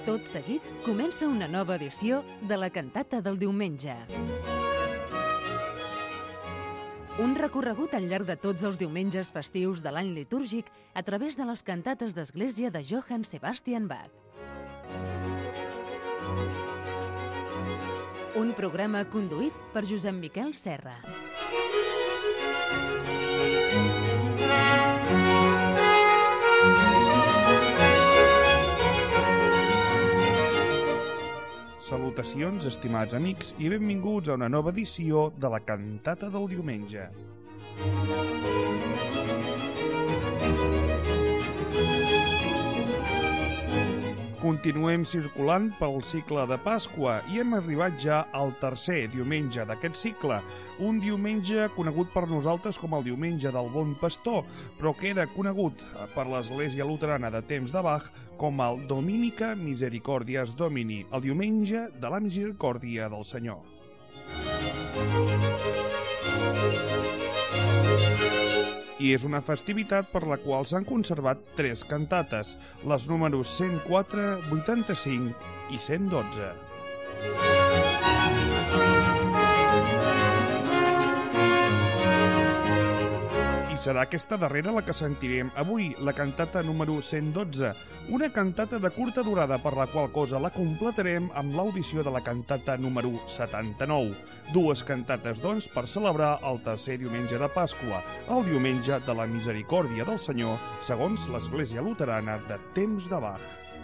Tot seguit comença una nova edició de la cantata del diumenge. Un recorregut al llarg de tots els diumenges festius de l'any litúrgic a través de les cantates d'església de Johann Sebastian Bach. Un programa conduït per Josep Miquel Serra. Salutacions, estimats amics, i benvinguts a una nova edició de la cantata del diumenge. Continuem circulant pel cicle de Pasqua i hem arribat ja al tercer diumenge d'aquest cicle, un diumenge conegut per nosaltres com el diumenge del Bon Pastor, però que era conegut per l'Església Luterana de temps de Bach com el Dominica Misericordias Domini, el diumenge de la misericòrdia del Senyor. I és una festivitat per la qual s'han conservat 3 cantates, les números 104, 85 i 112. I serà aquesta darrera la que sentirem avui, la cantata número 112, una cantata de curta durada per la qual cosa la completarem amb l'audició de la cantata número 79. Dues cantates, doncs, per celebrar el tercer diumenge de Pasqua, el diumenge de la misericòrdia del Senyor, segons l'Església Luterana de temps de Bach.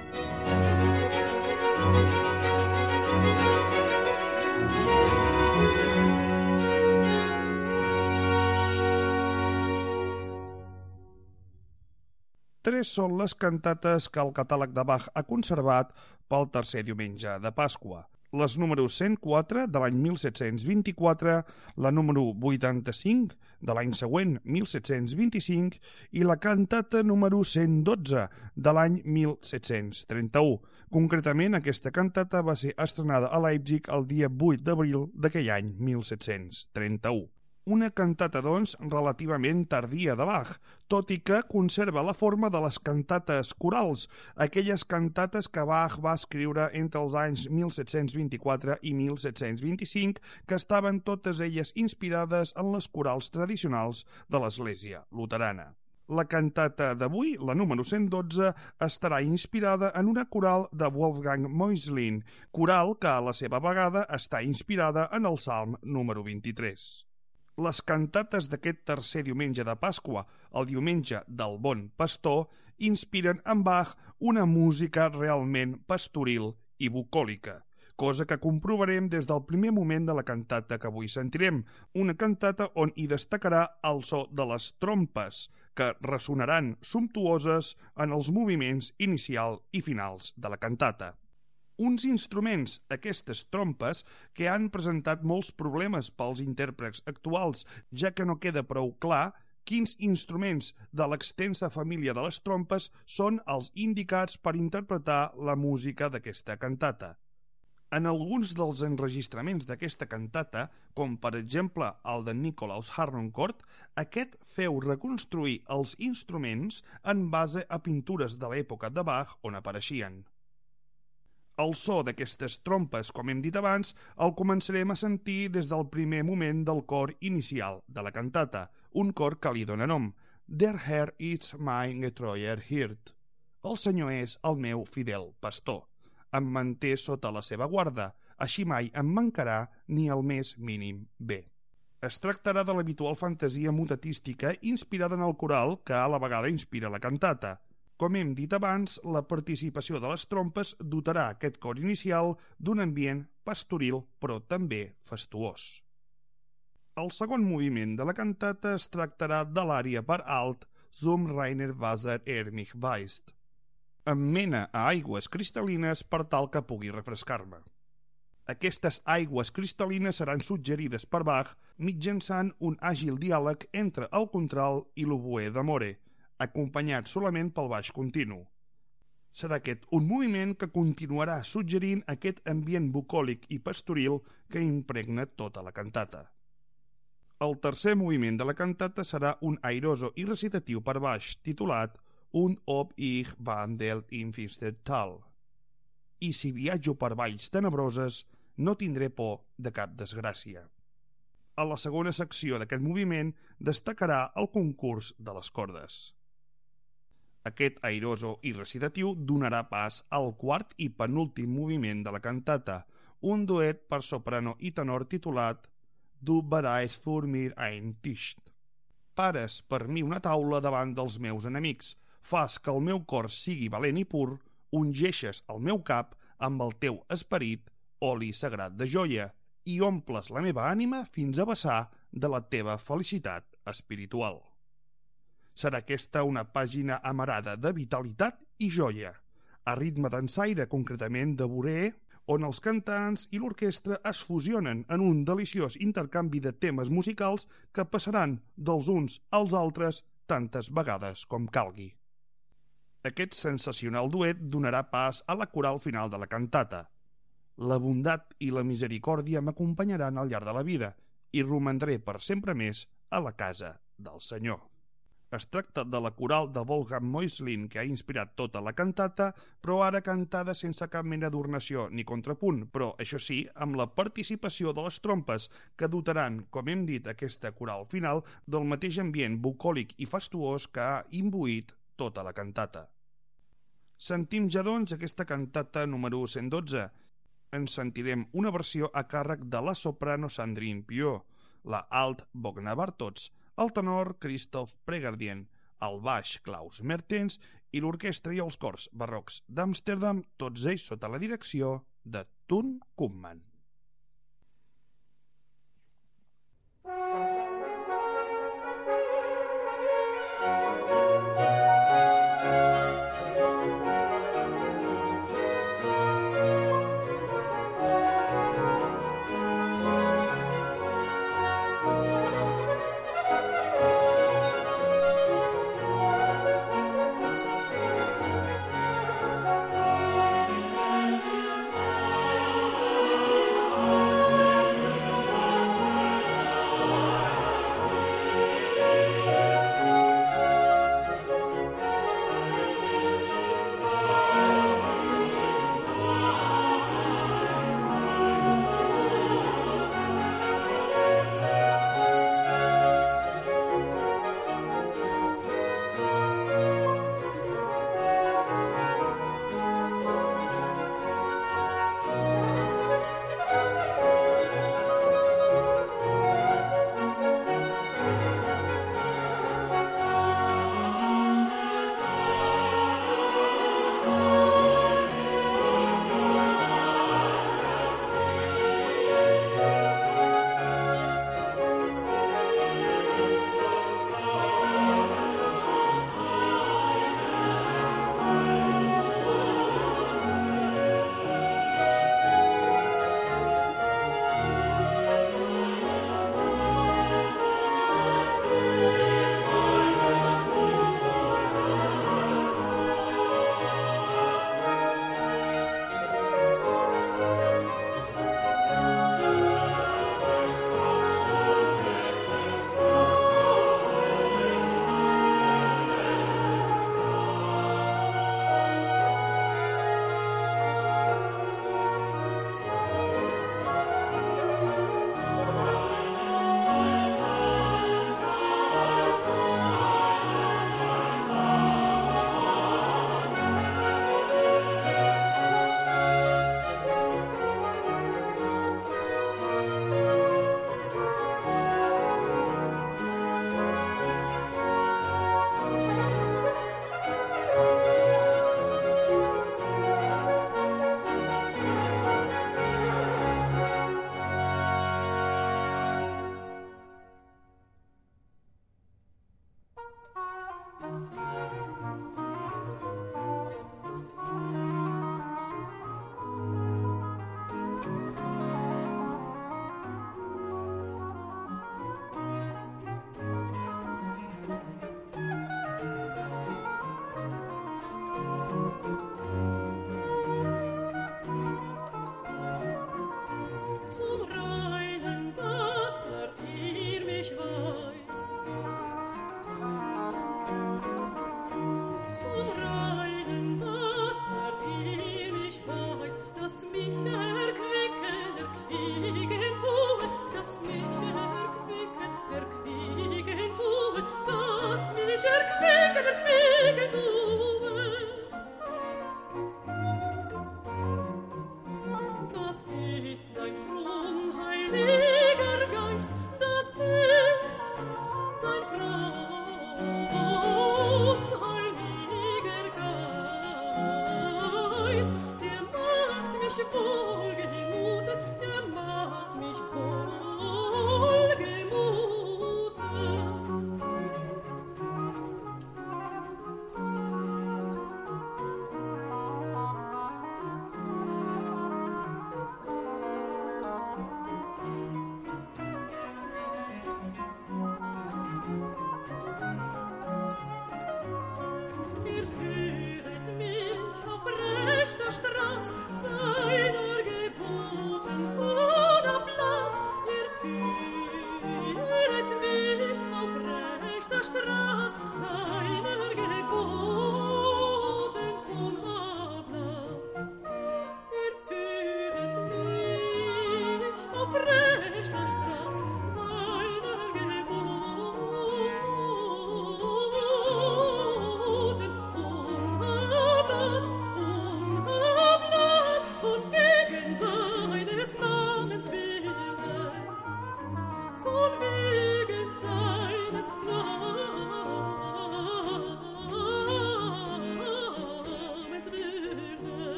Tres són les cantates que el catàleg de Bach ha conservat pel tercer diumenge de Pasqua. Les números 104 de l'any 1724, la número 85 de l'any següent, 1725, i la cantata número 112 de l'any 1731. Concretament, aquesta cantata va ser estrenada a Leipzig el dia 8 d'abril d'aquell any 1731. Una cantata, doncs, relativament tardia de Bach, tot i que conserva la forma de les cantates corals, aquelles cantates que Bach va escriure entre els anys 1724 i 1725, que estaven totes elles inspirades en les corals tradicionals de l'Església Luterana. La cantata d'avui, la número 112, estarà inspirada en una coral de Wolfgang Moislin, coral que a la seva vegada està inspirada en el Salm número 23. Les cantates d'aquest tercer diumenge de Pasqua, el diumenge del Bon Pastor, inspiren en Bach una música realment pastoril i bucòlica, cosa que comprovarem des del primer moment de la cantata que avui sentirem, una cantata on hi destacarà el so de les trompes, que ressonaran sumptuoses en els moviments inicial i finals de la cantata. Uns instruments, aquestes trompes, que han presentat molts problemes pels intèrprets actuals, ja que no queda prou clar quins instruments de l'extensa família de les trompes són els indicats per interpretar la música d'aquesta cantata. En alguns dels enregistraments d'aquesta cantata, com per exemple el de Nikolaus Harnoncourt, aquest feu reconstruir els instruments en base a pintures de l'època de Bach on apareixien. El so d'aquestes trompes, com hem dit abans, el començarem a sentir des del primer moment del cor inicial de la cantata, un cor que li dóna nom, Der Herr ist mein getreuer Hirt. El Senyor és el meu fidel pastor. Em manté sota la seva guarda, així mai em mancarà ni el més mínim bé. Es tractarà de l'habitual fantasia motetística inspirada en el coral que a la vegada inspira la cantata. Com hem dit abans, la participació de les trompes dotarà aquest cor inicial d'un ambient pastoril però també fastuós. El segon moviment de la cantata es tractarà de l'ària per alt Zum reiner Wasser mich weist. Em mena a aigües cristal·lines per tal que pugui refrescar-me. Aquestes aigües cristal·lines seran suggerides per Bach mitjançant un àgil diàleg entre el contralt i l'oboè d'amore, acompanyat solament pel baix continu. Serà aquest un moviment que continuarà suggerint aquest ambient bucòlic i pastoril que impregna tota la cantata. El tercer moviment de la cantata serà un airoso i recitatiu per baix titulat Und ob ich wandelt im finstern Tal. i si viatjo per valls tenebroses no tindré por de cap desgràcia. A la segona secció d'aquest moviment destacarà el concurs de les cordes. Aquest airoso i recitatiu donarà pas al quart i penúltim moviment de la cantata, un duet per soprano i tenor titulat Du bereits für mir ein Tisch. Pares per mi una taula davant dels meus enemics, fas que el meu cor sigui valent i pur, ungeixes el meu cap amb el teu esperit, oli sagrat de joia, i omples la meva ànima fins a vessar de la teva felicitat espiritual. Serà aquesta una pàgina amarada de vitalitat i joia, a ritme dansaire, concretament de bourrée, on els cantants i l'orquestra es fusionen en un deliciós intercanvi de temes musicals que passaran dels uns als altres tantes vegades com calgui. Aquest sensacional duet donarà pas a la coral final de la cantata. La bondat i la misericòrdia m'acompanyaran al llarg de la vida i romandré per sempre més a la casa del Senyor. Es tracta de la coral de Wolfgang Moislin que ha inspirat tota la cantata, però ara cantada sense cap mena d'ornació ni contrapunt, però, això sí, amb la participació de les trompes que dotaran, com hem dit, aquesta coral final del mateix ambient bucòlic i fastuós que ha imbuït tota la cantata. Sentim ja, doncs, aquesta cantata número 112. En sentirem una versió a càrrec de la soprano Sandrine Piot, la alt Bogna Bartots, el tenor Christoph Pregardien, el baix Klaus Mertens i l'orquestra i els cors barrocs d'Amsterdam, tots ells sota la direcció de Toon Koopman.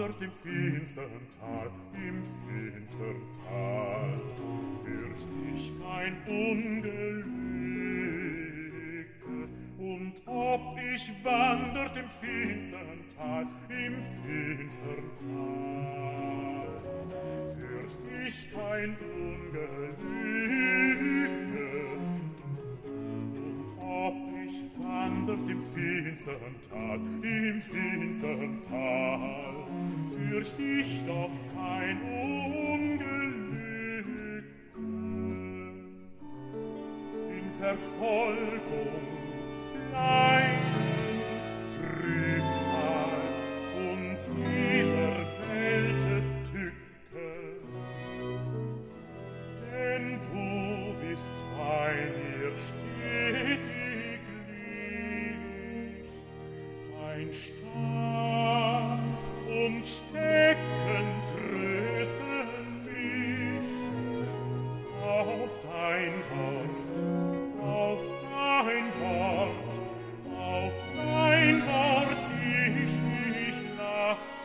wandert im finstern Tal, fürcht ich kein Ungelüge. Und ob ich wandert im finstern Tal, fürcht ich kein Ungelüge. Und ob ich wandert im finstern Tal, fürcht ich doch kein Ungelüge. In Verfolgung, Leiden, Trübsal und dieser Welt Tücke, denn du bist bei mir stetig Licht, ein Stab und Stecken trösten mich auf dein Wort, auf dein Wort, auf dein Wort ich mich lasse.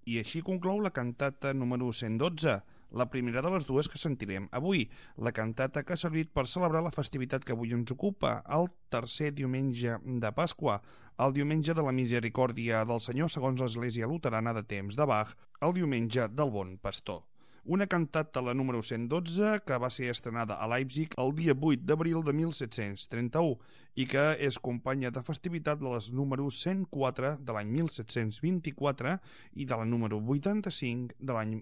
I així conclou la cantata número 112, la primera de les dues que sentirem avui, la cantata que ha servit per celebrar la festivitat que avui ens ocupa, el tercer diumenge de Pasqua, el diumenge de la misericòrdia del Senyor segons l'Església Luterana de temps de Bach, el diumenge del Bon Pastor. Una cantata, la número 112, que va ser estrenada a Leipzig el dia 8 d'abril de 1731 i que és companya de festivitat de les números 104 de l'any 1724 i de la número 85 de l'any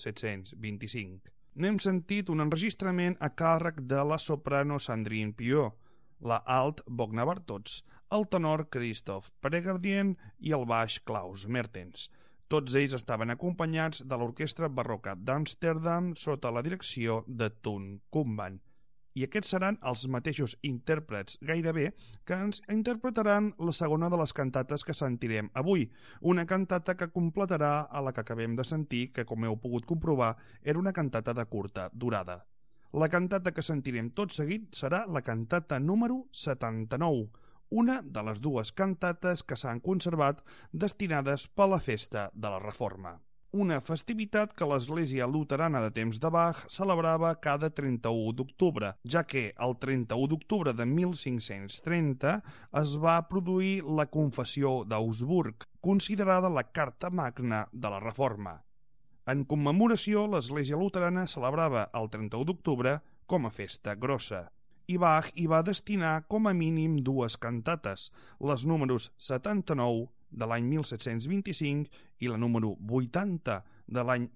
1725. N'hem sentit un enregistrament a càrrec de la soprano Sandrine Piot, la alt Bogna Bartots, el tenor Christoph Pregardien i el baix Klaus Mertens. Tots ells estaven acompanyats de l'Orquestra Barroca d'Amsterdam sota la direcció de Toon Koopman. I aquests seran els mateixos intèrprets gairebé que ens interpretaran la segona de les cantates que sentirem avui, una cantata que completarà a la que acabem de sentir, que com heu pogut comprovar era una cantata de curta durada. La cantata que sentirem tot seguit serà la cantata número 79, una de les dues cantates que s'han conservat destinades per a la festa de la Reforma. Una festivitat que l'Església Luterana de temps de Bach celebrava cada 31 d'octubre, ja que el 31 d'octubre de 1530 es va produir la Confessió d'Augsburg, considerada la Carta Magna de la Reforma. En commemoració, l'Església Luterana celebrava el 31 d'octubre com a festa grossa, i Bach hi va destinar com a mínim dues cantates, les números 79 de l'any 1725 i la número 80 de l'any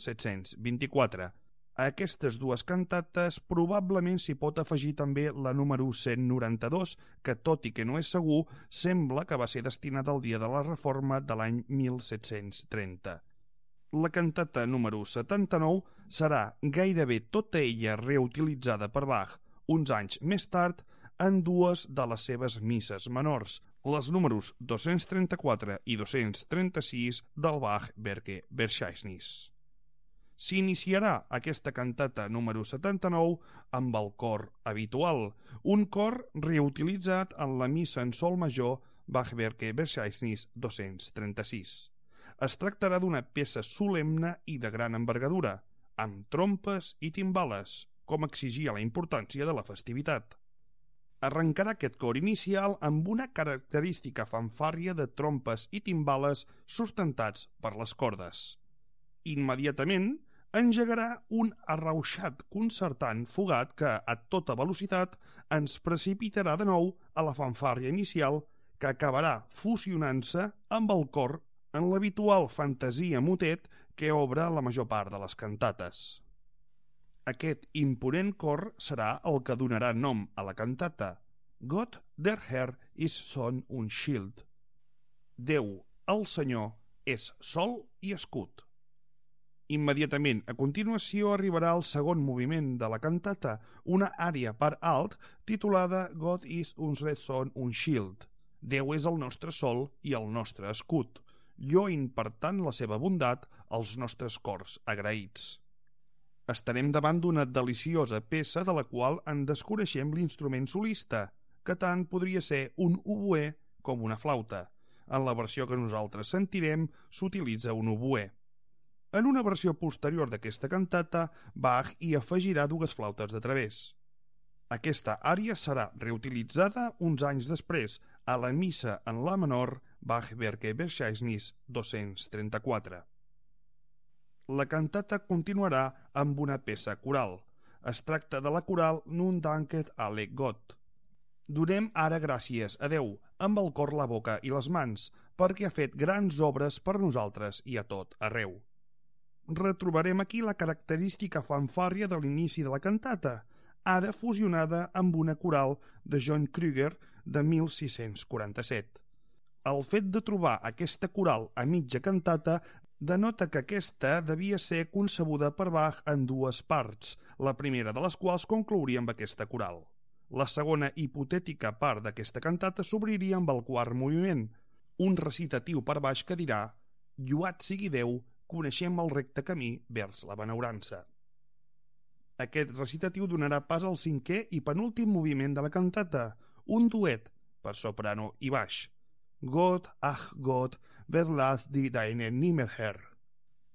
1724. A aquestes dues cantates probablement s'hi pot afegir també la número 192, que tot i que no és segur, sembla que va ser destinada al dia de la Reforma de l'any 1730. La cantata número 79 serà gairebé tota ella reutilitzada per Bach uns anys més tard en dues de les seves misses menors, les números 234 i 236 del Bach-Werke Verzeichnis. S'iniciarà aquesta cantata número 79 amb el cor habitual, un cor reutilitzat en la missa en sol major Bach-Werke Verzeichnis 236. Es tractarà d'una peça solemne i de gran envergadura, amb trompes i timbales, com exigia la importància de la festivitat. Arrencarà aquest cor inicial amb una característica fanfàrria de trompes i timbales sustentats per les cordes. Immediatament engegarà un arrauxat concertant fugat que, a tota velocitat, ens precipitarà de nou a la fanfàrria inicial que acabarà fusionant-se amb el cor en l'habitual fantasia motet que obre la major part de les cantates. Aquest imponent cor serà el que donarà nom a la cantata Gott der Herr ist Sohn und Schild. Déu, el Senyor, és sol i escut. Immediatament a continuació arribarà el segon moviment de la cantata, una ària per alt titulada Gott ist unsere Sohn und Schild. Déu és el nostre sol i el nostre escut, lluint per tant la seva bondat als nostres cors agraïts. Estarem davant d'una deliciosa peça de la qual en desconeixem l'instrument solista, que tant podria ser un oboè com una flauta. En la versió que nosaltres sentirem s'utilitza un oboè. En una versió posterior d'aquesta cantata, Bach hi afegirà dues flautes de través. Aquesta ària serà reutilitzada uns anys després a la missa en la menor Bach-Werke Verzeichnis 234. La cantata continuarà amb una peça coral. Es tracta de la coral Nun danket alle Gott. Donem ara gràcies a Déu, amb el cor, la boca i les mans, perquè ha fet grans obres per nosaltres i a tot arreu. Retrobarem aquí la característica fanfàrria de l'inici de la cantata, ara fusionada amb una coral de John Krüger de 1647. El fet de trobar aquesta coral a mitja cantata denota que aquesta devia ser concebuda per Bach en dues parts, la primera de les quals conclouria amb aquesta coral. La segona hipotètica part d'aquesta cantata s'obriria amb el quart moviment, un recitatiu per baix que dirà «Lloat sigui Déu, coneixem el recte camí vers la benaurança». Aquest recitatiu donarà pas al cinquè i penúltim moviment de la cantata, un duet per soprano i baix. Gott, ach Gott, wer lässt die deine nimmer her?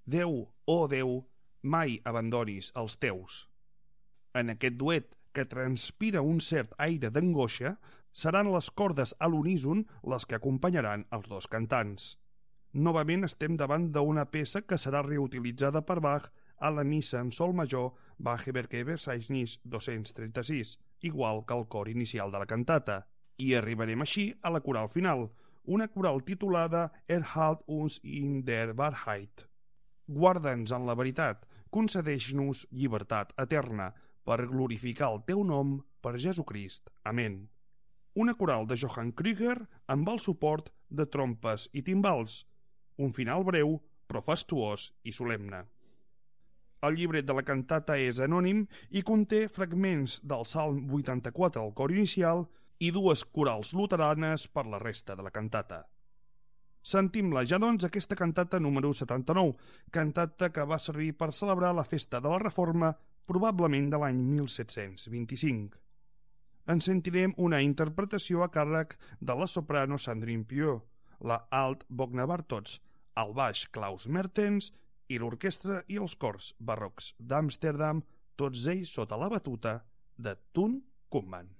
Déu, oh Déu, mai abandonis els teus. En aquest duet, que transpira un cert aire d'angoixa, seran les cordes a l'uníson les que acompanyaran els dos cantants. Novament estem davant d'una peça que serà reutilitzada per Bach a la missa en sol major Bach-Berke-Versainis 236, igual que el cor inicial de la cantata, i arribarem així a la coral final, una coral titulada Erhalt uns in der Wahrheit. Guarda'ns en la veritat, concedeix-nos llibertat eterna, per glorificar el teu nom per Jesucrist. Amén. Una coral de Johann Krüger amb el suport de trompes i timbals. Un final breu, però fastuós i solemne. El llibret de la cantata és anònim i conté fragments del Salm 84 al cor inicial i dues corals luteranes per la resta de la cantata. Sentim-la ja doncs aquesta cantata número 79, cantata que va servir per celebrar la festa de la Reforma probablement de l'any 1725. En sentirem una interpretació a càrrec de la soprano Sandrine Pieux, la alt Bogna Bartots, el baix Klaus Mertens i l'orquestra i els cors barrocs d'Amsterdam, tots ells sota la batuta de Thun Koopman.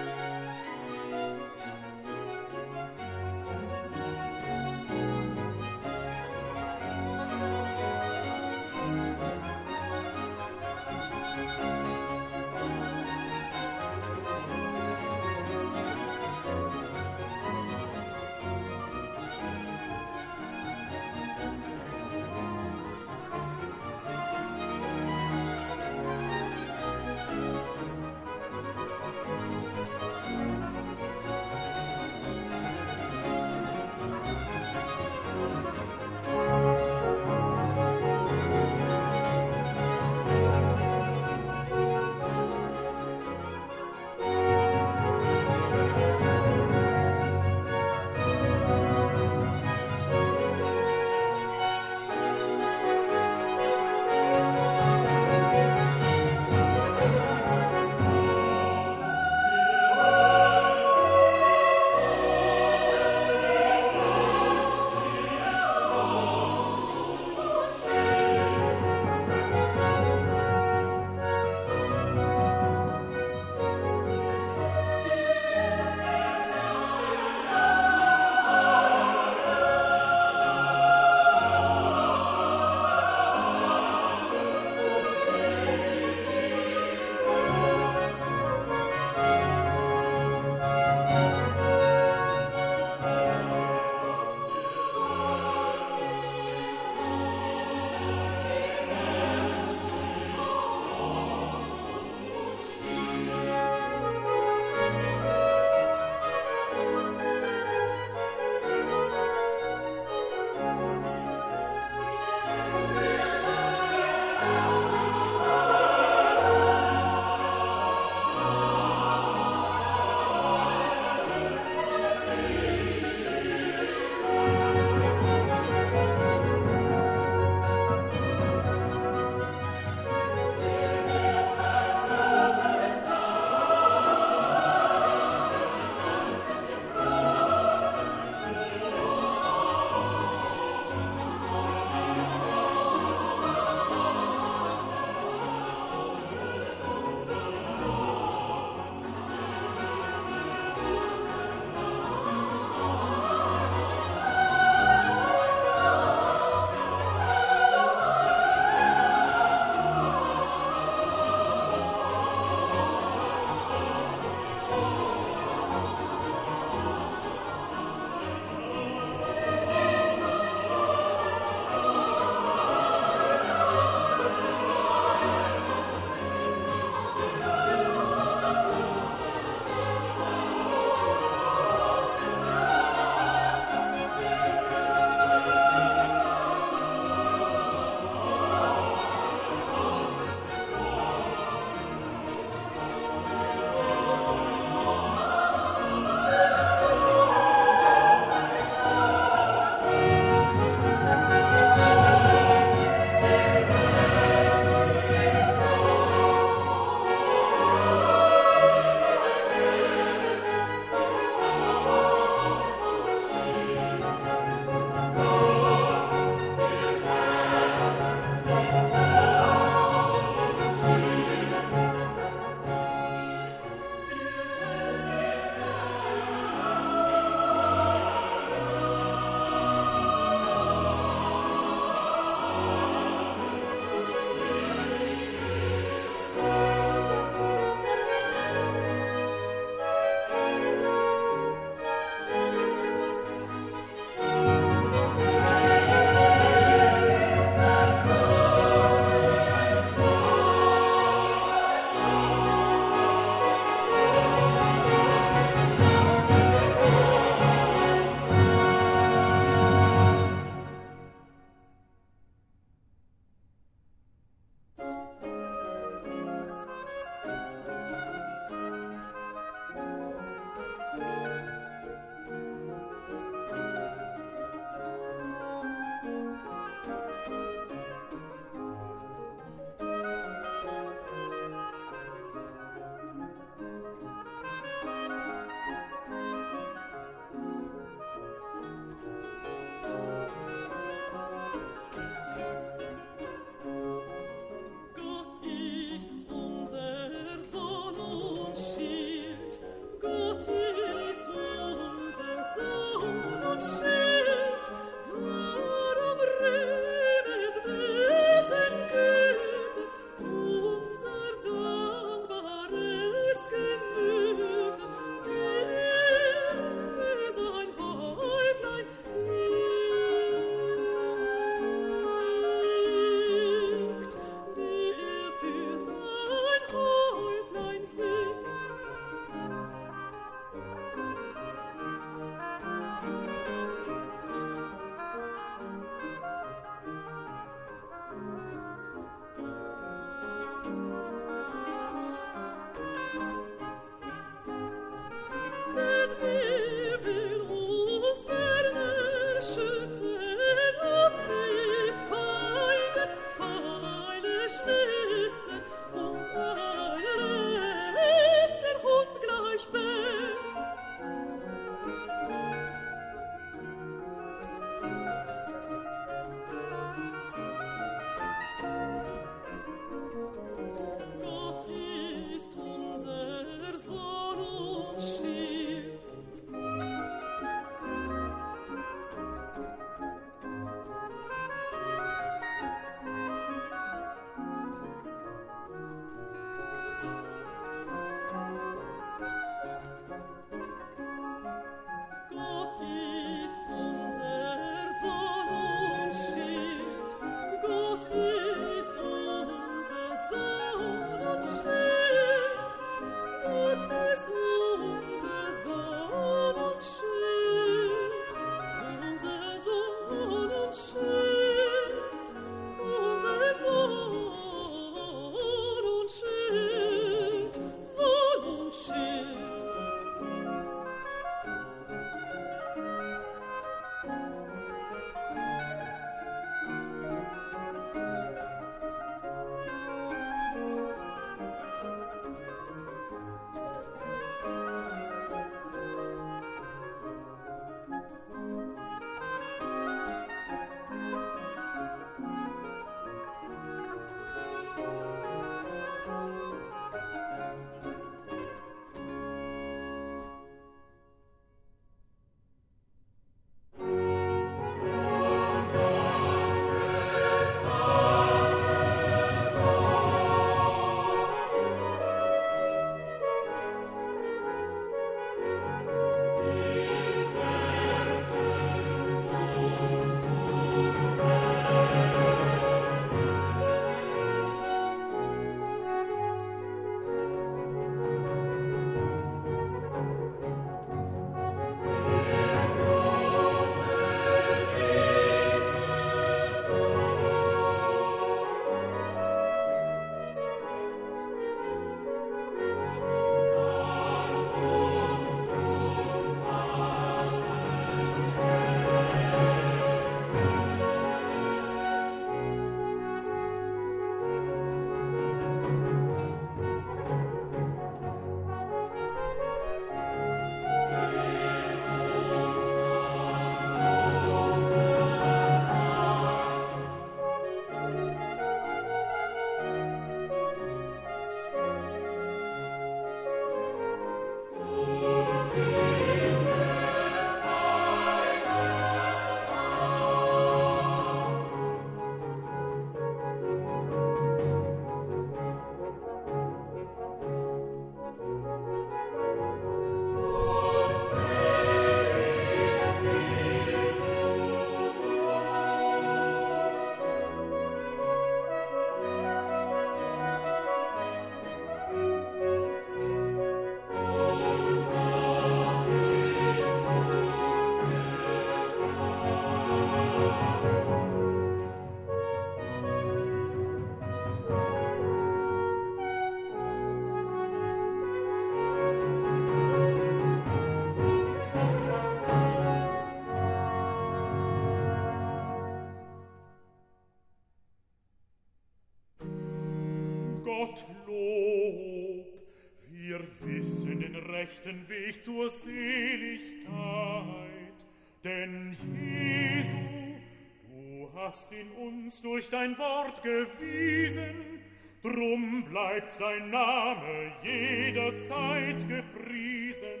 Gottlob. Wir wissen den rechten Weg zur Seligkeit, denn Jesu, du hast ihn uns durch dein Wort gewiesen, drum bleibt dein Name jederzeit gepriesen.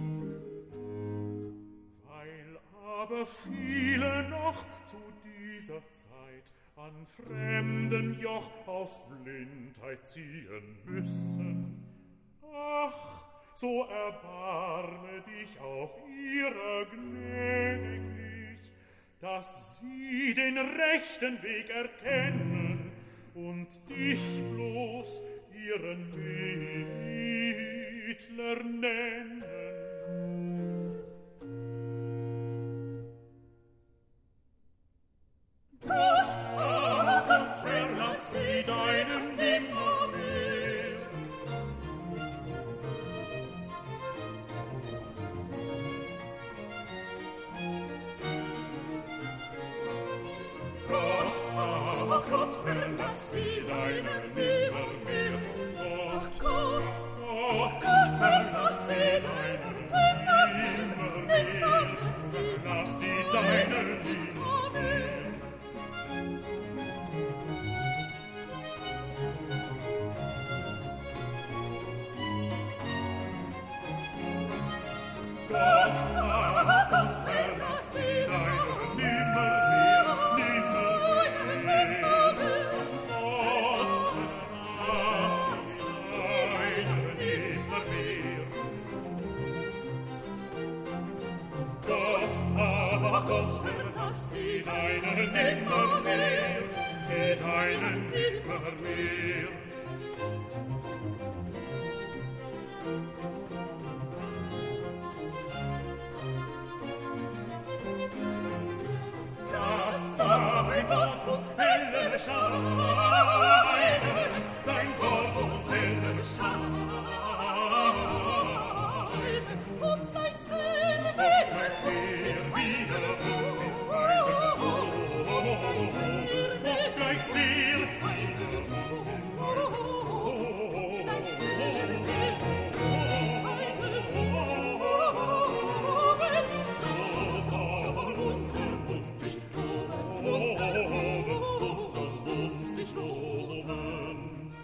Weil aber viele noch zu dieser Zeit an fremden Joch aus Blindheit ziehen müssen, ach, so erbarme dich auch ihrer gnädiglich, dass sie den rechten Weg erkennen und dich bloß ihren Mittler nennen. Gott, ach Gott, verlass die deinen nimmermehr. Gott, ach Gott, verlass die deinen nimmermehr. Ach Gott, ach Gott, verlass die deinen nimmermehr. Verlass die deinen nimmermehr. Gott, ach Gott, verlass die deinen nimmermehr, nimmermehr. Gott, verlass die deinen nimmermehr. Gott, ach Gott, verlass die deinen nimmermehr, die deinen nimmermehr. Dein Wort uns helle scheinen, dein Wort uns helle scheinen, und gleich sehen wieder uns die Feinde, und gleich sehen wieder uns die Feinde, gleich sehen so soll unser Mund dich unser Mund dich loben.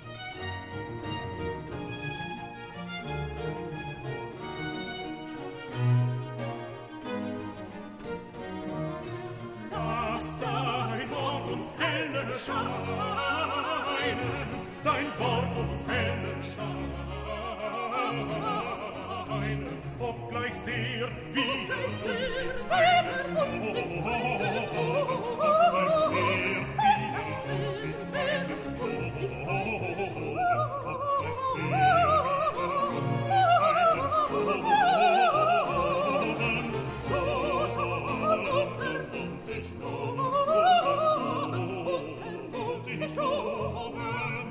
Dass dein Wort uns helle scheinen, dein Wort uns helle scheinen, obgleich sehr wieder uns die Feinde uns obgleich sehr wieder uns die Feinde uns die Feinde obgleich sehr wieder uns die Feinde so soll unser Mund dich loben, unser Mund dich loben.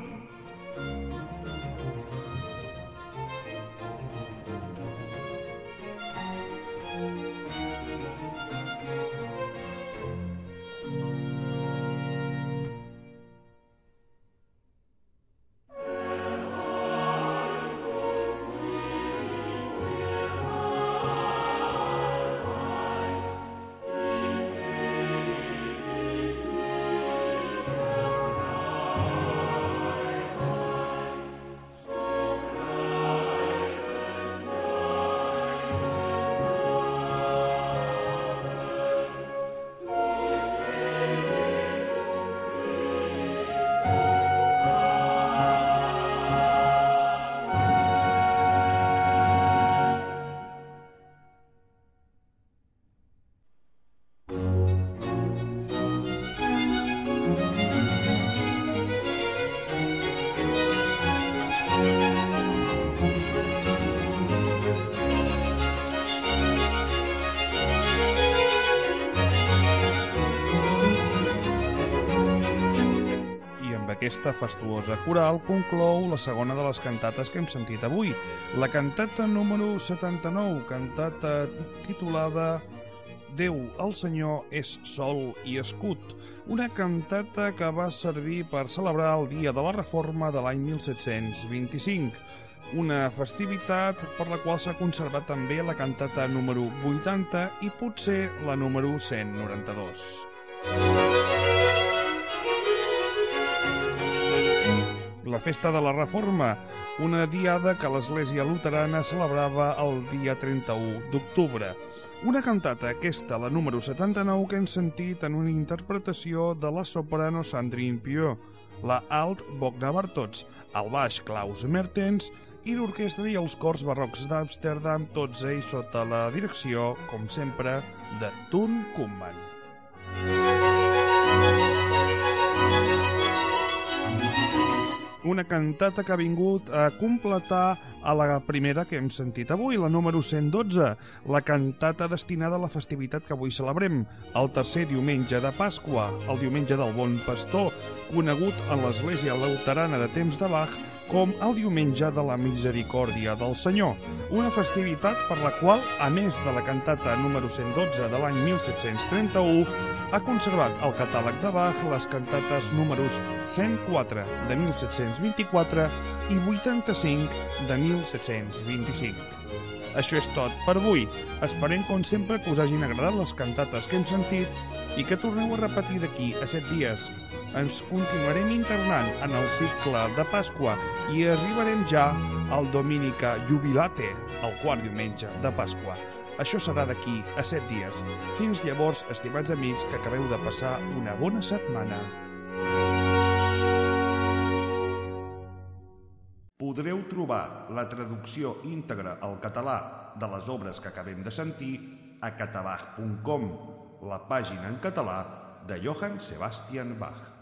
Aquesta fastuosa coral conclou la segona de les cantates que hem sentit avui, la cantata número 79, cantata titulada Déu, el Senyor, és sol i escut, una cantata que va servir per celebrar el Dia de la Reforma de l'any 1725, una festivitat per la qual s'ha conservat també la cantata número 80 i potser la número 192. La festa de la Reforma, una diada que l'Església Luterana celebrava el dia 31 d'octubre. Una cantata, aquesta, la número 79, que hem sentit en una interpretació de la soprano Sandrine Pieux, la alt Bogna Bartots, el baix Klaus Mertens i l'orquestra i els cors barrocs d'Amsterdam, tots ells sota la direcció, com sempre, de Toon Koopman. Una cantata que ha vingut a completar a la primera que hem sentit avui, la número 112, la cantata destinada a la festivitat que avui celebrem, el tercer diumenge de Pasqua, el diumenge del Bon Pastor, conegut en l'Església Luterana de temps de Bach com el diumenge de la Misericòrdia del Senyor, una festivitat per la qual, a més de la cantata número 112 de l'any 1731, ha conservat al catàleg de Bach les cantates números 104 de 1724 i 85 de 1725. Això és tot per avui. Esperem, com sempre, que us hagin agradat les cantates que hem sentit i que torneu a repetir d'aquí a 7 dies. Ens continuarem internant en el cicle de Pasqua i arribarem ja al Dominica Jubilate, el quart diumenge de Pasqua. Això serà d'aquí a 7 dies. Fins llavors, estimats amics, que acabeu de passar una bona setmana. Podreu trobar la traducció íntegra al català de les obres que acabem de sentir a catabach.com, la pàgina en català de Johann Sebastian Bach.